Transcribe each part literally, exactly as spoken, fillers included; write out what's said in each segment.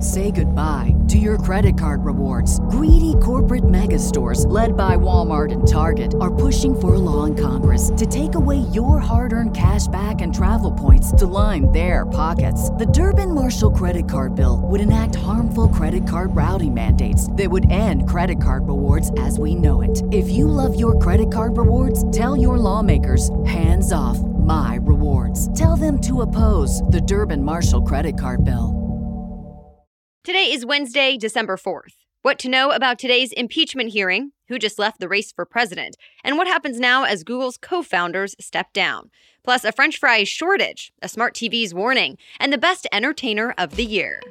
Say goodbye to your credit card rewards. Greedy corporate mega stores, led by Walmart and Target, are pushing for a law in Congress to take away your hard-earned cash back and travel points to line their pockets. The Durbin-Marshall credit card bill would enact harmful credit card routing mandates that would end credit card rewards as we know it. If you love your credit card rewards, tell your lawmakers, hands off my rewards. Tell them to oppose the Durbin-Marshall credit card bill. Today is Wednesday, December fourth. What to know about today's impeachment hearing, who just left the race for president, and what happens now as Google's co-founders step down. Plus, a French fry shortage, a smart T V's warning, and the best entertainer of the year.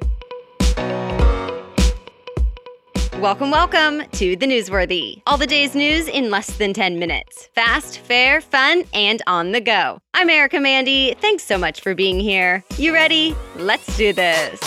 Welcome, welcome to The Newsworthy. All the day's news in less than ten minutes. Fast, fair, fun, and on the go. I'm Erica Mandy. Thanks so much for being here. You ready? Let's do this.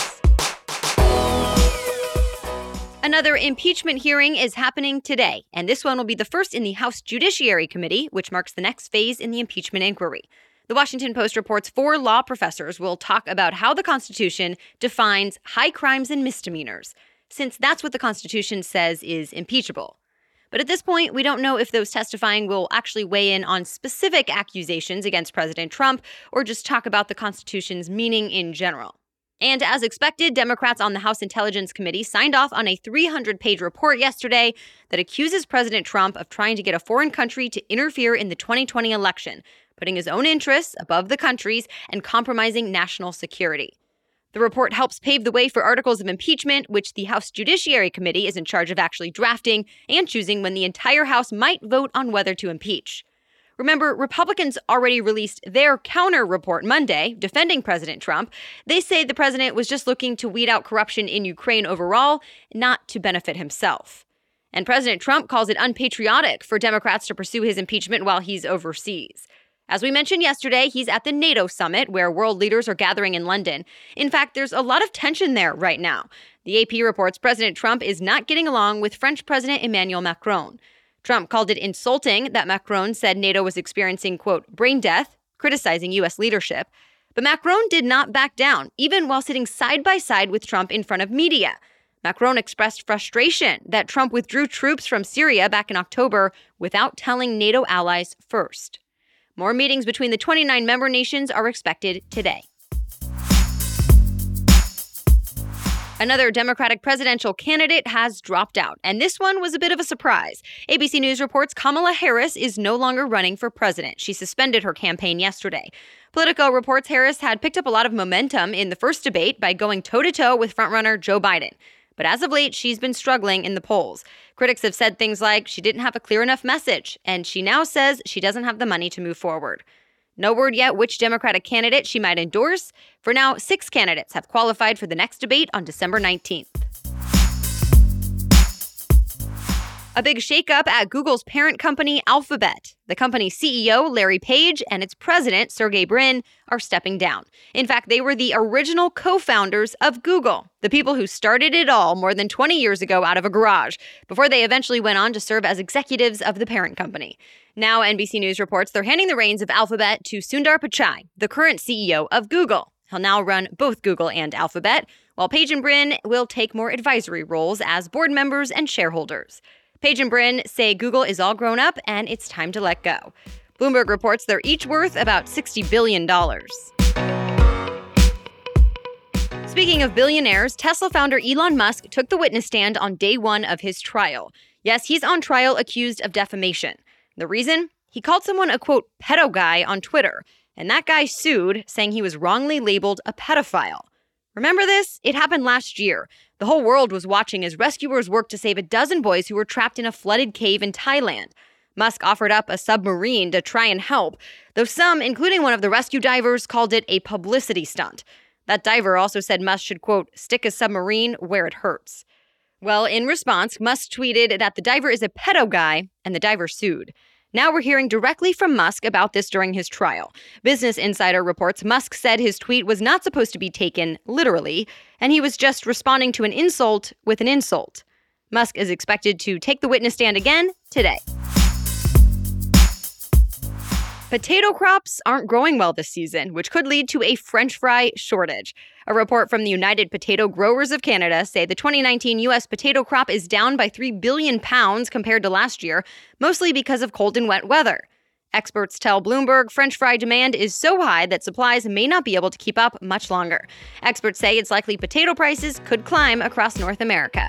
Another impeachment hearing is happening today, and this one will be the first in the House Judiciary Committee, which marks the next phase in the impeachment inquiry. The Washington Post reports four law professors will talk about how the Constitution defines high crimes and misdemeanors, since that's what the Constitution says is impeachable. But at this point, we don't know if those testifying will actually weigh in on specific accusations against President Trump or just talk about the Constitution's meaning in general. And as expected, Democrats on the House Intelligence Committee signed off on a three hundred page report yesterday that accuses President Trump of trying to get a foreign country to interfere in the twenty twenty election, putting his own interests above the country's and compromising national security. The report helps pave the way for articles of impeachment, which the House Judiciary Committee is in charge of actually drafting and choosing when the entire House might vote on whether to impeach. Remember, Republicans already released their counter report Monday, defending President Trump. They say the president was just looking to weed out corruption in Ukraine overall, not to benefit himself. And President Trump calls it unpatriotic for Democrats to pursue his impeachment while he's overseas. As we mentioned yesterday, he's at the NATO summit, where world leaders are gathering in London. In fact, there's a lot of tension there right now. The A P reports President Trump is not getting along with French President Emmanuel Macron. Trump called it insulting that Macron said NATO was experiencing, quote, brain death, criticizing U S leadership. But Macron did not back down, even while sitting side by side with Trump in front of media. Macron expressed frustration that Trump withdrew troops from Syria back in October without telling NATO allies first. More meetings between the twenty-nine member nations are expected today. Another Democratic presidential candidate has dropped out, and this one was a bit of a surprise. A B C News reports Kamala Harris is no longer running for president. She suspended her campaign yesterday. Politico reports Harris had picked up a lot of momentum in the first debate by going toe-to-toe with frontrunner Joe Biden. But as of late, she's been struggling in the polls. Critics have said things like she didn't have a clear enough message, and she now says she doesn't have the money to move forward. No word yet which Democratic candidate she might endorse. For now, six candidates have qualified for the next debate on December nineteenth. A big shakeup at Google's parent company, Alphabet. The company's C E O, Larry Page, and its president, Sergey Brin, are stepping down. In fact, they were the original co-founders of Google, the people who started it all more than twenty years ago out of a garage, before they eventually went on to serve as executives of the parent company. Now, N B C News reports they're handing the reins of Alphabet to Sundar Pichai, the current C E O of Google. He'll now run both Google and Alphabet, while Page and Brin will take more advisory roles as board members and shareholders. Page and Brin say Google is all grown up and it's time to let go. Bloomberg reports they're each worth about sixty billion dollars. Speaking of billionaires, Tesla founder Elon Musk took the witness stand on day one of his trial. Yes, he's on trial accused of defamation. The reason? He called someone a, quote, pedo guy on Twitter, and that guy sued, saying he was wrongly labeled a pedophile. Remember this? It happened last year. The whole world was watching as rescuers worked to save a dozen boys who were trapped in a flooded cave in Thailand. Musk offered up a submarine to try and help, though some, including one of the rescue divers, called it a publicity stunt. That diver also said Musk should, quote, stick a submarine where it hurts. Well, in response, Musk tweeted that the diver is a pedo guy, and the diver sued. Now we're hearing directly from Musk about this during his trial. Business Insider reports Musk said his tweet was not supposed to be taken literally, and he was just responding to an insult with an insult. Musk is expected to take the witness stand again today. Potato crops aren't growing well this season, which could lead to a French fry shortage. A report from the United Potato Growers of Canada say the twenty nineteen U S potato crop is down by three billion pounds compared to last year, mostly because of cold and wet weather. Experts tell Bloomberg French fry demand is so high that supplies may not be able to keep up much longer. Experts say it's likely potato prices could climb across North America.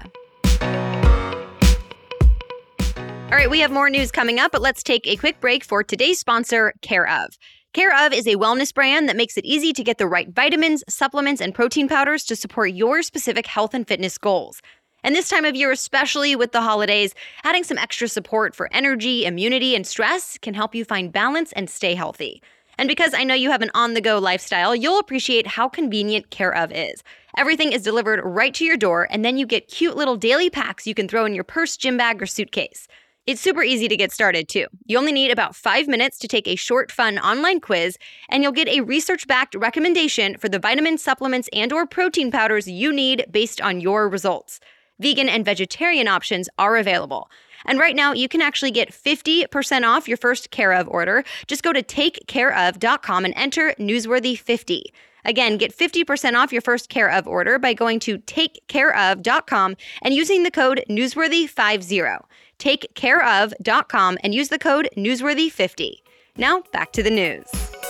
All right, we have more news coming up, but let's take a quick break for today's sponsor, Care of. Care of is a wellness brand that makes it easy to get the right vitamins, supplements, and protein powders to support your specific health and fitness goals. And this time of year, especially with the holidays, adding some extra support for energy, immunity, and stress can help you find balance and stay healthy. And because I know you have an on-the-go lifestyle, you'll appreciate how convenient Care of is. Everything is delivered right to your door, and then you get cute little daily packs you can throw in your purse, gym bag, or suitcase. It's super easy to get started, too. You only need about five minutes to take a short, fun online quiz, and you'll get a research-backed recommendation for the vitamins, supplements, and or protein powders you need based on your results. Vegan and vegetarian options are available. And right now, you can actually get fifty percent off your first Care of order. Just go to take care of dot com and enter newsworthy fifty. Again, get fifty percent off your first Care of order by going to take care of dot com and using the code newsworthy fifty. take care of dot com and use the code newsworthy fifty. Now, back to the news.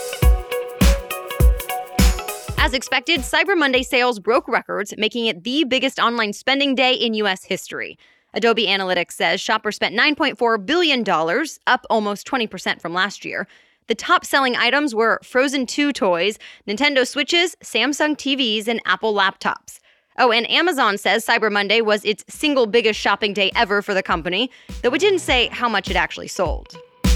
As expected, Cyber Monday sales broke records, making it the biggest online spending day in U S history. Adobe Analytics says shoppers spent nine point four billion dollars, up almost twenty percent from last year. The top-selling items were Frozen two toys, Nintendo Switches, Samsung T Vs, and Apple laptops. Oh, and Amazon says Cyber Monday was its single biggest shopping day ever for the company, though it didn't say how much it actually sold.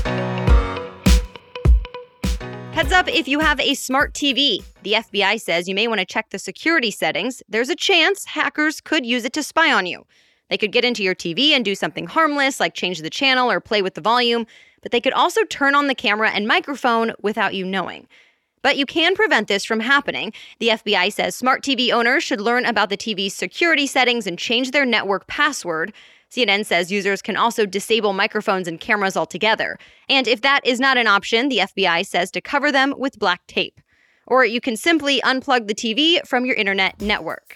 Heads up if you have a smart T V. The F B I says you may want to check the security settings. There's a chance hackers could use it to spy on you. They could get into your T V and do something harmless, like change the channel or play with the volume, but they could also turn on the camera and microphone without you knowing. But you can prevent this from happening. The F B I says smart T V owners should learn about the T V's security settings and change their network password. C N N says users can also disable microphones and cameras altogether. And if that is not an option, the F B I says to cover them with black tape. Or you can simply unplug the T V from your internet network.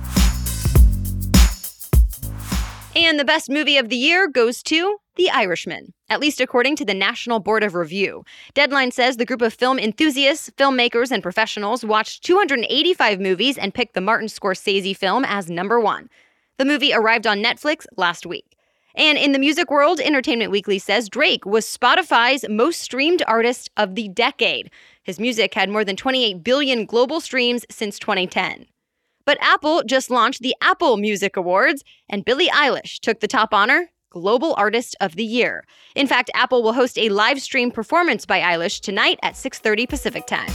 And the best movie of the year goes to The Irishman, at least according to the National Board of Review. Deadline says the group of film enthusiasts, filmmakers, and professionals watched two hundred eighty-five movies and picked the Martin Scorsese film as number one. The movie arrived on Netflix last week. And in the music world, Entertainment Weekly says Drake was Spotify's most streamed artist of the decade. His music had more than twenty-eight billion global streams since twenty ten. But Apple just launched the Apple Music Awards, and Billie Eilish took the top honor, Global Artist of the Year. In fact, Apple will host a live stream performance by Eilish tonight at six thirty Pacific Time.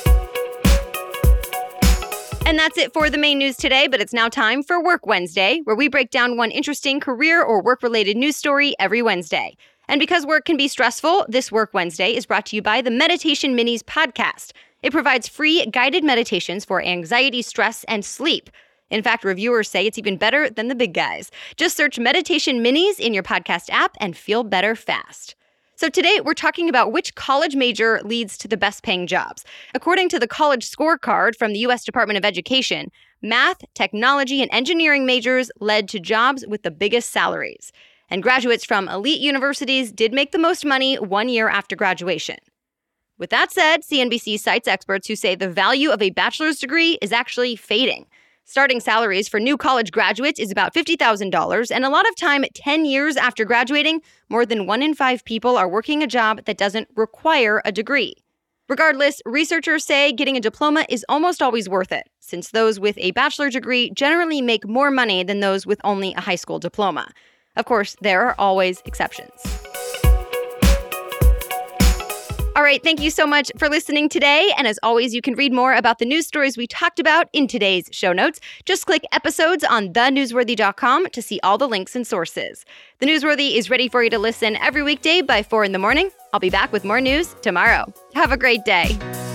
And that's it for the main news today, but it's now time for Work Wednesday, where we break down one interesting career or work-related news story every Wednesday. And because work can be stressful, this Work Wednesday is brought to you by the Meditation Minis podcast. It provides free guided meditations for anxiety, stress, and sleep. In fact, reviewers say it's even better than the big guys. Just search Meditation Minis in your podcast app and feel better fast. So today, we're talking about which college major leads to the best paying jobs. According to the College Scorecard from the U S Department of Education, math, technology, and engineering majors led to jobs with the biggest salaries. And graduates from elite universities did make the most money one year after graduation. With that said, C N B C cites experts who say the value of a bachelor's degree is actually fading. Starting salaries for new college graduates is about fifty thousand dollars, and a lot of time, ten years after graduating, more than one in five people are working a job that doesn't require a degree. Regardless, researchers say getting a diploma is almost always worth it, since those with a bachelor's degree generally make more money than those with only a high school diploma. Of course, there are always exceptions. All right, thank you so much for listening today. And as always, you can read more about the news stories we talked about in today's show notes. Just click episodes on the newsworthy dot com to see all the links and sources. The Newsworthy is ready for you to listen every weekday by four in the morning. I'll be back with more news tomorrow. Have a great day.